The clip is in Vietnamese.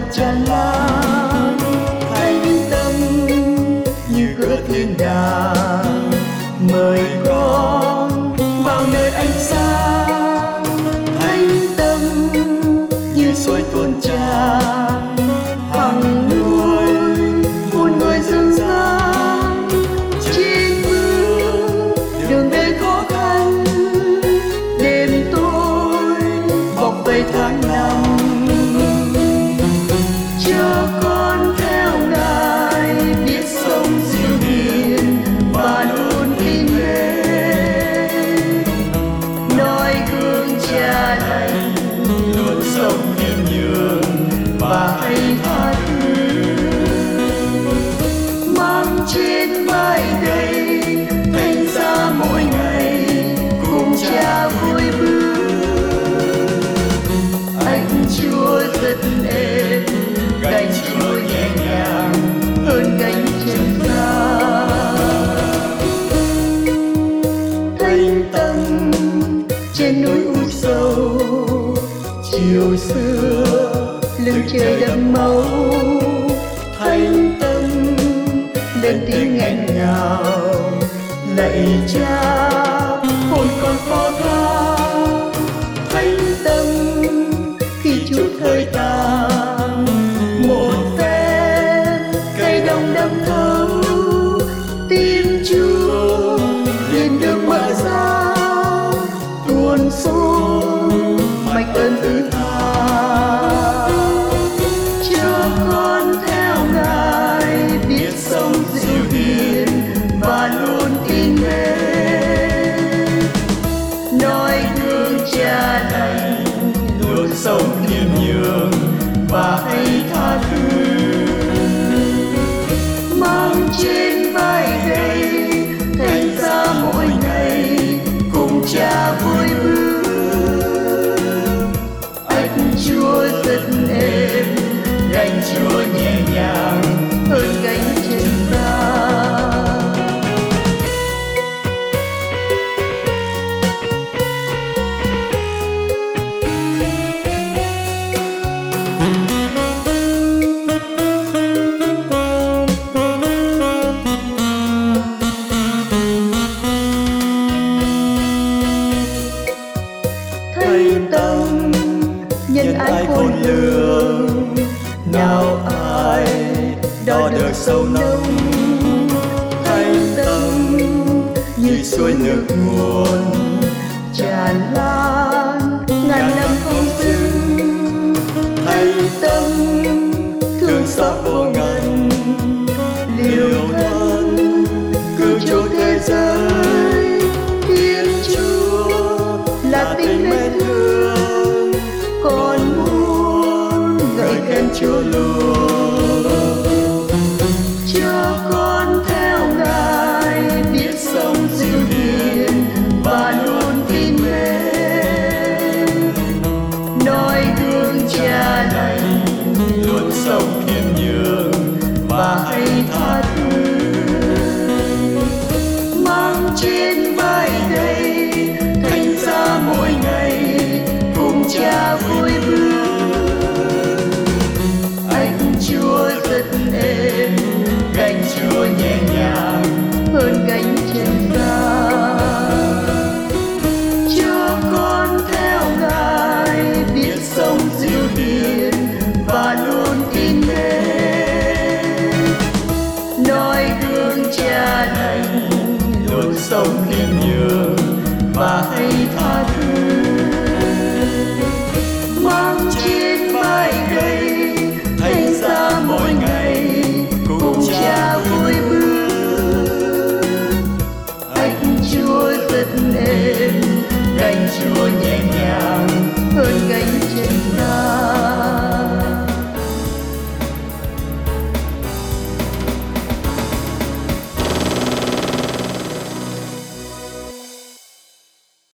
thật tràn lan, thánh tâm như cửa thiên đàng mời con vào nơi ánh sáng. Thánh tâm như suối tuôn tràn hằng nuôi muôn người dâng dáng. Trên bước đường đời khó khăn, đêm tối bọc vây tháng năm, cho con theo Ngài biết sống dịu hiền và luôn tin mến. Noi gương Cha lành luôn sống khiêm nhường và hay tha thứ, mang trên vai đầy thánh giá mỗi ngày cùng Cha vui bước. Anh Chúa rất êm, gánh Chúa nhẹ nhàng hơn gánh trần gian. Thánh tâm trên núi u sâu, chiều xưa lưng trời đẫm máu. Thánh tâm lên tiếng nghẹn ngào, lạy Cha hồn con phó tha. Thánh tâm khi chút hơi tàn, một phép cây đông đâm thấu, tim Chúa liền được mở ra, tuôn xuống mạch ơn thứ tha. Cho con theo Ngài biết sống dịu hiền và luôn tin mến. Noi gương Cha lành luôn sống khiêm nhường và hay tha thứ, mang trên vai đầy thánh giá mỗi ngày cùng Cha vui bước. Anh Chúa rất êm, gánh Chúa nhẹ nhàng hơn gánh trần gian. Thánh tâm nhân ái khôn lường, nào ai đo được sâu nông. Thánh tâm như suối nước nguồn tràn lan ngàn năm không dừng. Thánh tâm thương xót vô ngần, liều thân cứu chuộc thế giới. Thiên Chúa là tình mến thương, con muốn ngợi khen Chúa luôn.